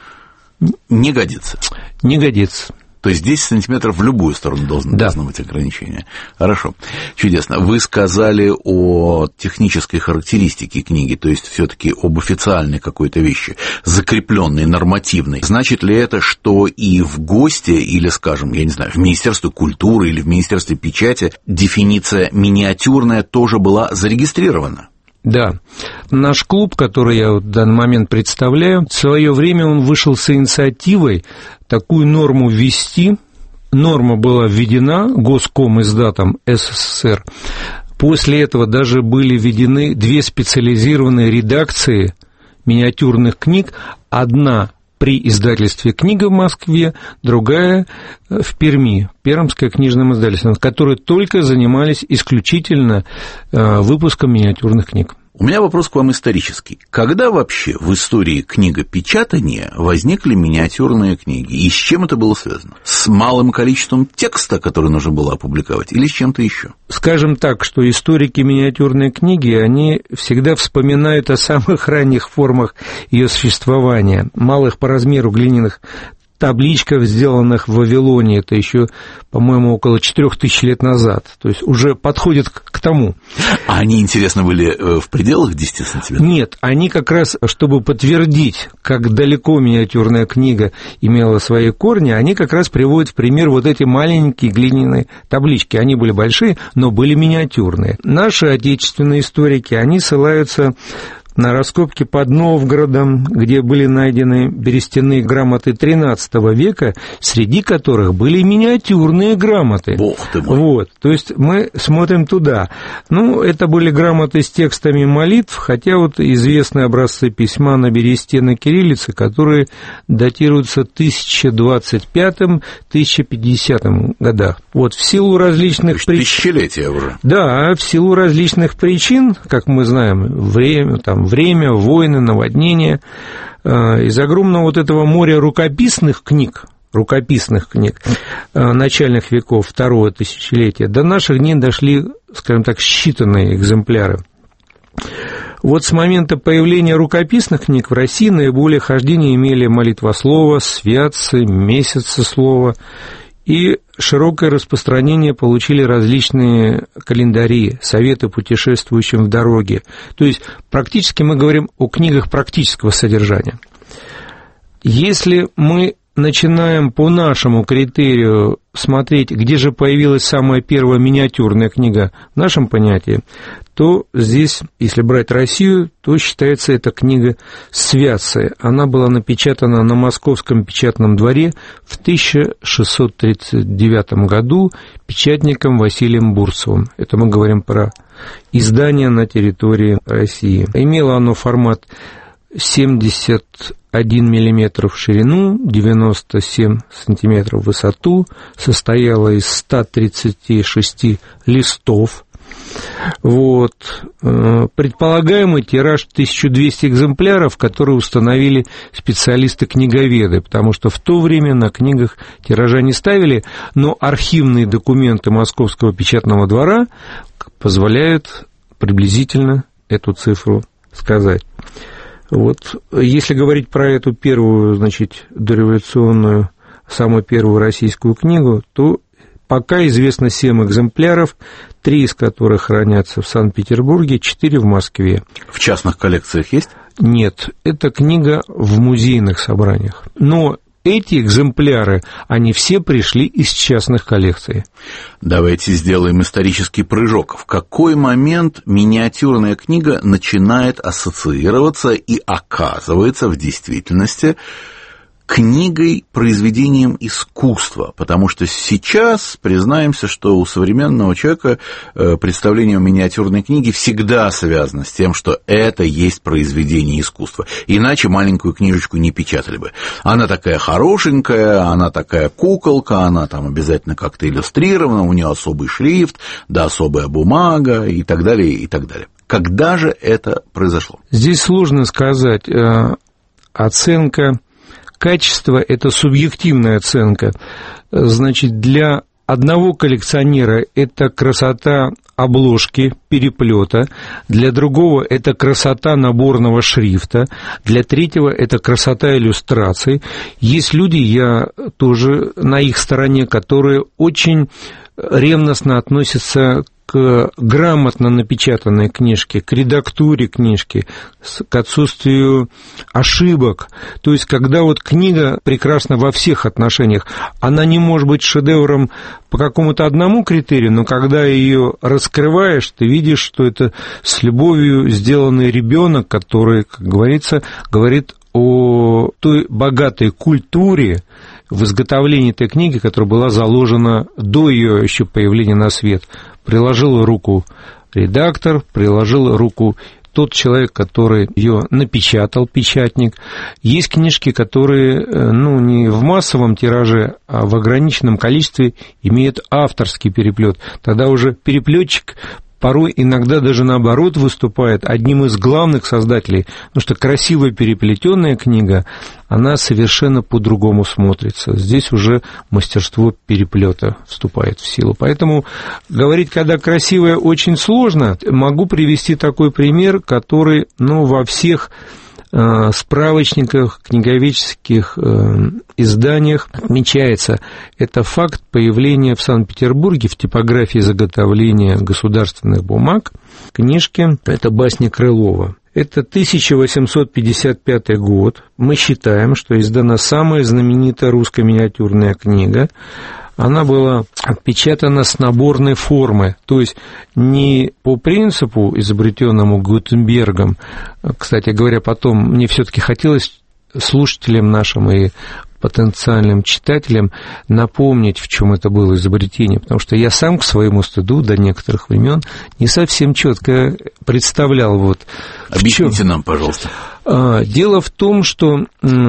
не годится? Не годится. То есть 10 сантиметров в любую сторону должно быть ограничение. Хорошо, чудесно. Вы сказали о технической характеристике книги, то есть все-таки об официальной какой-то вещи, закрепленной, нормативной. Значит ли это, что и в ГОСТе, или, скажем, я не знаю, в Министерстве культуры или в Министерстве печати дефиниция миниатюрная тоже была зарегистрирована? Да. Наш клуб, который я в данный момент представляю, в свое время он вышел с инициативой такую норму ввести. Норма была введена Госкомиздатом СССР. После этого даже были введены 2 специализированные редакции миниатюрных книг. Одна при издательстве «Книга» в Москве, другая в Перми, Пермское книжное издательство, которые только занимались исключительно выпуском миниатюрных книг. У меня вопрос к вам исторический. Когда вообще в истории книгопечатания возникли миниатюрные книги? И с чем это было связано? С малым количеством текста, который нужно было опубликовать, или с чем-то еще? Скажем так, что историки миниатюрной книги, они всегда вспоминают о самых ранних формах ее существования, малых по размеру глиняных табличках, сделанных в Вавилоне, это еще, по-моему, около 4000 лет назад, то есть уже подходит к тому. А они, интересно, были в пределах 10 сантиметров? Нет, они как раз, чтобы подтвердить, как далеко миниатюрная книга имела свои корни, они как раз приводят в пример вот эти маленькие глиняные таблички. Они были большие, но были миниатюрные. Наши отечественные историки, они ссылаются на раскопки под Новгородом, где были найдены берестяные грамоты XIII века, среди которых были миниатюрные грамоты. Бог ты мой. Вот, то есть мы смотрим туда. Ну, это были грамоты с текстами молитв, хотя вот известные образцы письма на бересте на кириллице, которые датируются 1025-1050 годах. Вот в силу различных причин... Тысячелетия уже. Да, в силу различных причин, как мы знаем, время, войны, наводнения, из огромного вот этого моря рукописных книг начальных веков второго тысячелетия до наших дней дошли, скажем так, считанные экземпляры. Вот с момента появления рукописных книг в России наиболее хождение имели молитвослово, святцы, месяцеслово И широкое распространение получили различные календари, советы путешествующим в дороге. То есть практически мы говорим о книгах практического содержания. Если мы начинаем по нашему критерию смотреть, где же появилась самая первая миниатюрная книга в нашем понятии, то здесь, если брать Россию, то считается эта книга «Святцы». Она была напечатана на Московском печатном дворе в 1639 году печатником Василием Бурцевым. Это мы говорим про издание на территории России. Имело оно формат 71 миллиметр в ширину, 97 сантиметров в высоту, состояла из 136 листов. Вот. Предполагаемый тираж 1200 экземпляров, которые установили специалисты-книговеды, потому что в то время на книгах тиража не ставили, но архивные документы Московского печатного двора позволяют приблизительно эту цифру сказать. Вот. Если говорить про эту первую, значит, дореволюционную, самую первую российскую книгу, то пока известно 7 экземпляров, 3 из которых хранятся в Санкт-Петербурге, 4 в Москве. В частных коллекциях есть? Нет, это книга в музейных собраниях. Но эти экземпляры, они все пришли из частных коллекций. Давайте сделаем исторический прыжок. В какой момент миниатюрная книга начинает ассоциироваться и оказывается в действительности книгой, произведением искусства? Потому что сейчас, признаемся, что у современного человека представление о миниатюрной книге всегда связано с тем, что это есть произведение искусства. Иначе маленькую книжечку не печатали бы. Она такая хорошенькая, она такая куколка, она там обязательно как-то иллюстрирована, у нее особый шрифт, да, особая бумага и так далее, и так далее. Когда же это произошло? Здесь сложно сказать. Оценка качество – это субъективная оценка. Значит, для одного коллекционера это красота обложки, переплета, для другого это красота наборного шрифта, для третьего это красота иллюстраций. Есть люди, я тоже на их стороне, которые очень ревностно относятся к грамотно напечатанной книжке, к редактуре книжки, к отсутствию ошибок. То есть, когда вот книга прекрасна во всех отношениях, она не может быть шедевром по какому-то одному критерию, но когда ее раскрываешь, ты видишь, что это с любовью сделанный ребенок, который, как говорится, говорит о той богатой культуре в изготовлении этой книги, которая была заложена до ее еще появления на свет. Приложил руку редактор, приложил руку тот человек, который ее напечатал, печатник. Есть книжки, которые, не в массовом тираже, а в ограниченном количестве имеют авторский переплет. Тогда уже переплетчик порой иногда даже наоборот выступает одним из главных создателей, потому что красивая переплетенная книга, она совершенно по-другому смотрится. Здесь уже мастерство переплета вступает в силу. Поэтому говорить, когда красивая, очень сложно. Могу привести такой пример, который, во всех справочниках, книговедческих изданиях отмечается. Это факт появления в Санкт-Петербурге в типографии заготовления государственных бумаг книжки «Это басни Крылова». Это 1855 год. Мы считаем, что издана самая знаменитая русская миниатюрная книга. Она была отпечатана с наборной формы, то есть не по принципу, изобретенному Гутенбергом. Кстати говоря, потом мне все-таки хотелось слушателям нашим и потенциальным читателям напомнить, в чем это было изобретение, потому что я сам, к своему стыду, до некоторых времен не совсем четко представлял. Объясните нам, пожалуйста. Дело в том, что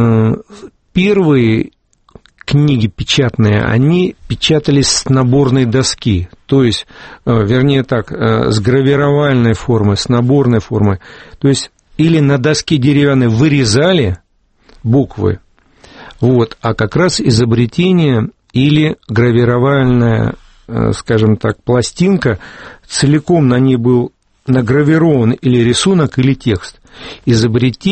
первые книги печатные, они печатались с наборной доски, то есть, с гравировальной формы, с наборной формы, то есть или на доске деревянной вырезали буквы, а как раз изобретение или гравировальная, скажем так, пластинка, целиком на ней был награвирован или рисунок, или текст.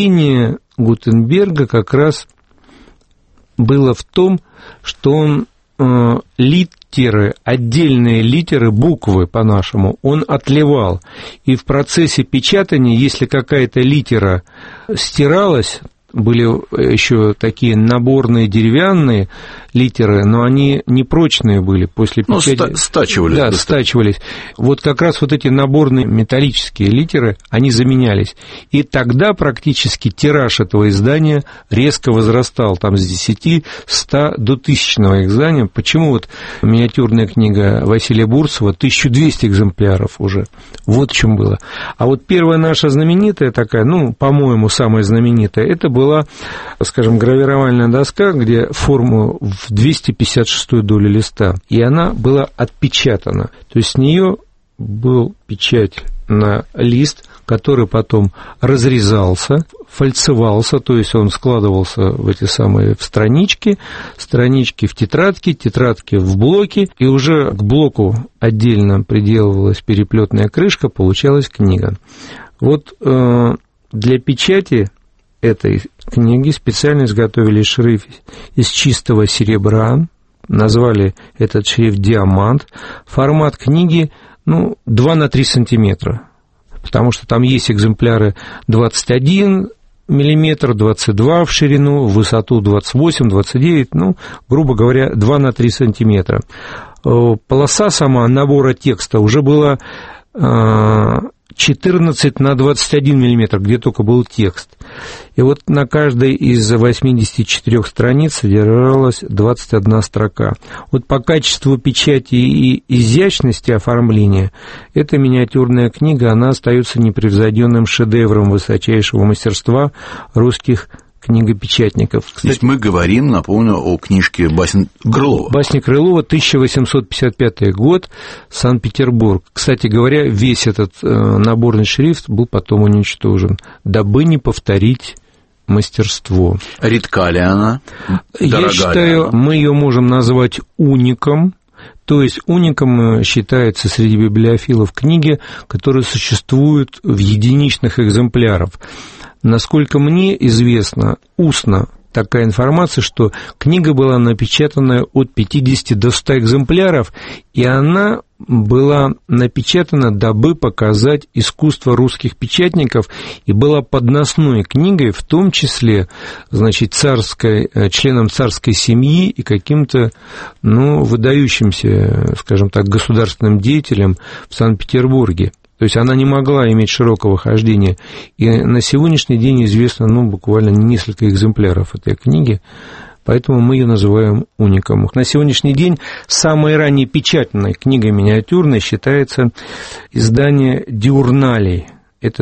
Изобретение Гутенберга как раз было в том, что он литеры, отдельные литеры, буквы по-нашему, он отливал. И в процессе печатания, если какая-то литера стиралась, были еще такие наборные деревянные литеры, но они непрочные были после печати. Стачивались. Да, стачивались. Вот как раз вот эти наборные металлические литеры, они заменялись. И тогда практически тираж этого издания резко возрастал, там с 10, 100 до 1000-го издания. Почему вот миниатюрная книга Василия Бурцева 1200 экземпляров уже? Вот в чем было. А вот первая наша знаменитая такая, ну, по-моему, самая знаменитая, это была, скажем, гравировальная доска, где форму в 256-ю долю листа, и она была отпечатана. То есть с нее был печать на лист, который потом разрезался, фальцевался, то есть он складывался в эти самые в странички в тетрадки, тетрадки в блоки, и уже к блоку отдельно приделывалась переплетная крышка, получалась книга. Вот для печати этой книги специально изготовили шрифт из чистого серебра, назвали этот шрифт «Диамант». Формат книги 2 на 3 сантиметра, потому что там есть экземпляры 21 миллиметр, 22 в ширину, в высоту 28, 29, грубо говоря, 2 на 3 сантиметра. Полоса сама набора текста уже была 14 на 21 миллиметр, где только был текст. И вот на каждой из 84 страниц содержалась 21 строка. Вот по качеству печати и изящности оформления эта миниатюрная книга, она остается непревзойденным шедевром высочайшего мастерства русских книгопечатников. Кстати, здесь мы говорим, напомню, о книжке басен Крылова. Басни Крылова, 1855 год, Санкт-Петербург. Кстати говоря, весь этот наборный шрифт был потом уничтожен, дабы не повторить мастерство. Редка ли она? Я считаю, мы ее можем назвать уником. То есть уником считается среди библиофилов книги, которые существуют в единичных экземплярах. Насколько мне известно, устно такая информация, что книга была напечатана от 50 до 100 экземпляров, и она была напечатана, дабы показать искусство русских печатников, и была подносной книгой, в том числе, членам царской семьи и каким-то, выдающимся, скажем так, государственным деятелям в Санкт-Петербурге. То есть она не могла иметь широкого хождения. И на сегодняшний день известно, буквально несколько экземпляров этой книги, поэтому мы ее называем уником. На сегодняшний день самой ранней печатной книгой миниатюрной считается издание «Диурналей». Это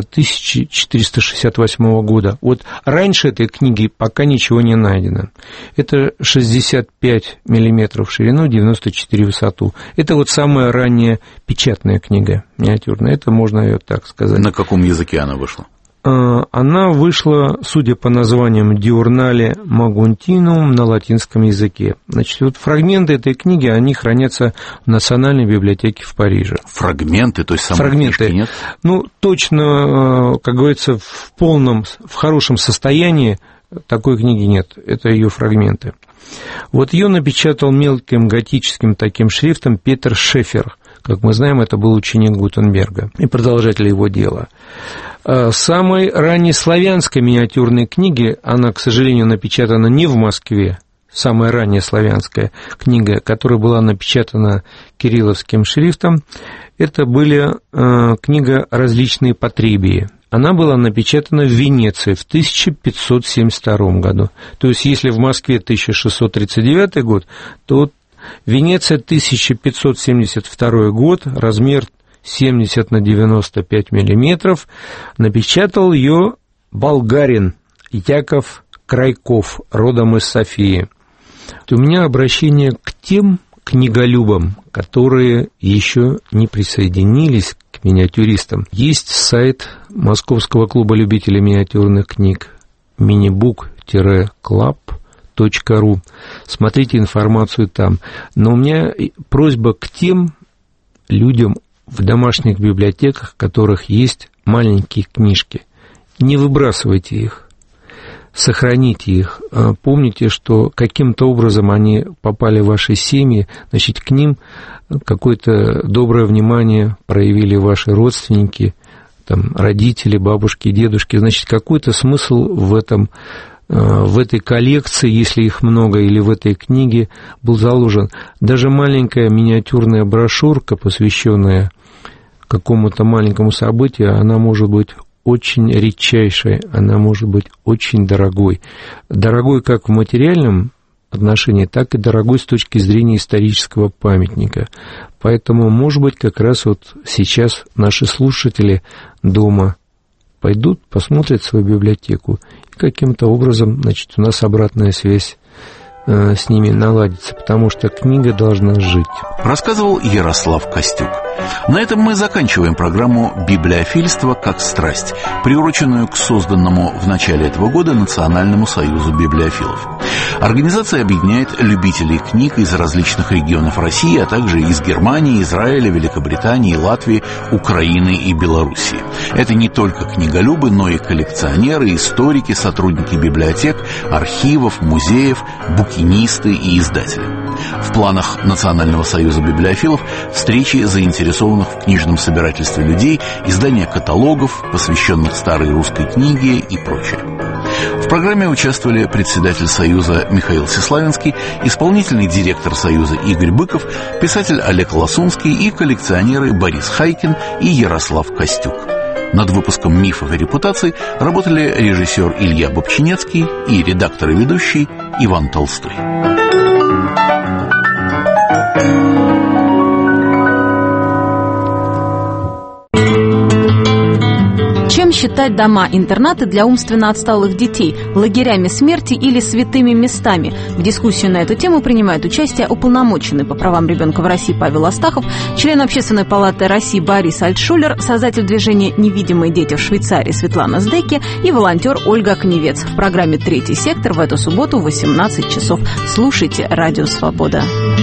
1468 года. Вот раньше этой книги пока ничего не найдено. Это 65 миллиметров в ширину, 94 в высоту. Это вот самая ранняя печатная книга миниатюрная. Это можно ее так сказать. На каком языке она вышла? Она вышла, судя по названиям, «Диурнале Магунтинум» на латинском языке. Значит, вот фрагменты этой книги, они хранятся в Национальной библиотеке в Париже. Фрагменты? То есть самой книжки нет? Точно, как говорится, в хорошем состоянии такой книги нет. Это ее фрагменты. Вот ее напечатал мелким готическим таким шрифтом Петер Шефер. Как мы знаем, это был ученик Гутенберга и продолжатель его дела. Самой ранней славянской миниатюрной книги, она, к сожалению, напечатана не в Москве, самая ранняя славянская книга, которая была напечатана кирилловским шрифтом, это была книга «Различные потребии». Она была напечатана в Венеции в 1572 году. То есть, если в Москве 1639 год, то Венеция 1572 год, размер 70 на 95 миллиметров, напечатал ее болгарин Яков Крайков, родом из Софии. У меня обращение к тем книголюбам, которые еще не присоединились к миниатюристам. Есть сайт Московского клуба любителей миниатюрных книг minibook-club.ru. Смотрите информацию там. Но у меня просьба к тем людям в домашних библиотеках, в которых есть маленькие книжки. Не выбрасывайте их. сохраните их, помните, что каким-то образом они попали в ваши семьи, значит, к ним какое-то доброе внимание проявили ваши родственники, там, родители, бабушки, дедушки, значит, какой-то смысл в этой коллекции, если их много, или в этой книге был заложен. Даже маленькая миниатюрная брошюрка, посвященная какому-то маленькому событию, она может быть очень редчайшей, она может быть очень дорогой. Дорогой как в материальном отношении, так и дорогой с точки зрения исторического памятника. Поэтому, может быть, как раз вот сейчас наши слушатели дома пойдут, посмотрят свою библиотеку, и каким-то образом, значит, у нас обратная связь с ними наладится, потому что книга должна жить. Рассказывал Ярослав Костюк. На этом мы заканчиваем программу «Библиофильство как страсть», приуроченную к созданному в начале этого года Национальному союзу библиофилов. Организация объединяет любителей книг из различных регионов России, а также из Германии, Израиля, Великобритании, Латвии, Украины и Белоруссии. Это не только книголюбы, но и коллекционеры, историки, сотрудники библиотек, архивов, музеев, букинисты и издатели. В планах Национального союза библиофилов встречи заинтересованных в книжном собирательстве людей, издание каталогов, посвященных старой русской книге и прочее. В программе участвовали председатель Союза Михаил Сеславинский, исполнительный директор Союза Игорь Быков, писатель Олег Ласунский и коллекционеры Борис Хайкин и Ярослав Костюк. Над выпуском «Мифов и репутаций» работали режиссер Илья Бобчинецкий и редактор и ведущий Иван Толстой. Чем считать дома-интернаты для умственно отсталых детей? Лагерями смерти или святыми местами? В дискуссию на эту тему принимает участие уполномоченный по правам ребенка в России Павел Астахов, член Общественной палаты России Борис Альтшулер, создатель движения «Невидимые дети» в Швейцарии Светлана Сдеки и волонтер Ольга Кневец. В программе «Третий сектор» в эту субботу в 18 часов. Слушайте «Радио Свобода».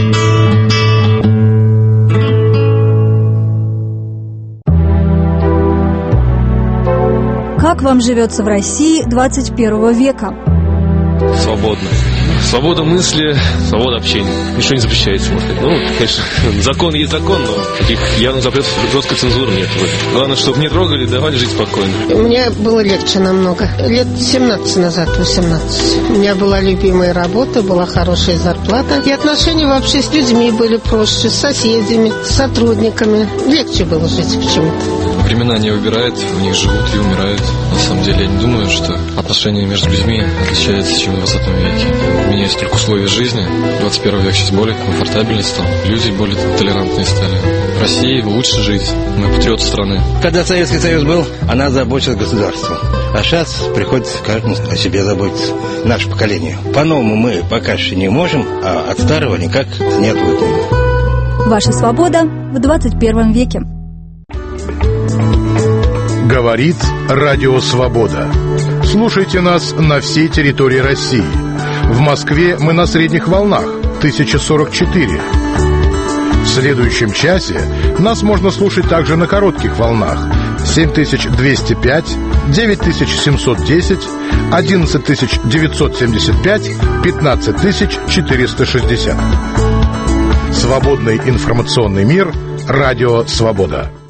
Как вам живется в России 21 века? Свободно. Свобода мысли, свобода общения. Ничего не запрещается, можно сказать. Ну, конечно, закон есть закон, но таких явных запретов, жесткой цензуры нет. Главное, чтобы не трогали, давали жить спокойно. Мне было легче намного. Лет 17 назад, 18. У меня была любимая работа, была хорошая зарплата. И отношения вообще с людьми были проще, с соседями, с сотрудниками. Легче было жить почему-то. Времена не выбирают, в них живут и умирают. На самом деле, я не думаю, что отношения между людьми отличаются, чем в 20 веке. Меняются только условия жизни. 21 век сейчас более комфортабельный стал. Люди более толерантные стали. В России лучше жить. Мы патриоты страны. Когда Советский Союз был, она заботилась государством. А сейчас приходится каждому о себе заботиться. Наше поколение. По-новому мы пока что не можем, а от старого никак не отвыкнем. Ваша свобода в 21 веке. Говорит Радио Свобода. Слушайте нас на всей территории России. В Москве мы на средних волнах 1044. В следующем часе нас можно слушать также на коротких волнах 7205, 9710, 11975, 15460. Свободный информационный мир. Радио Свобода.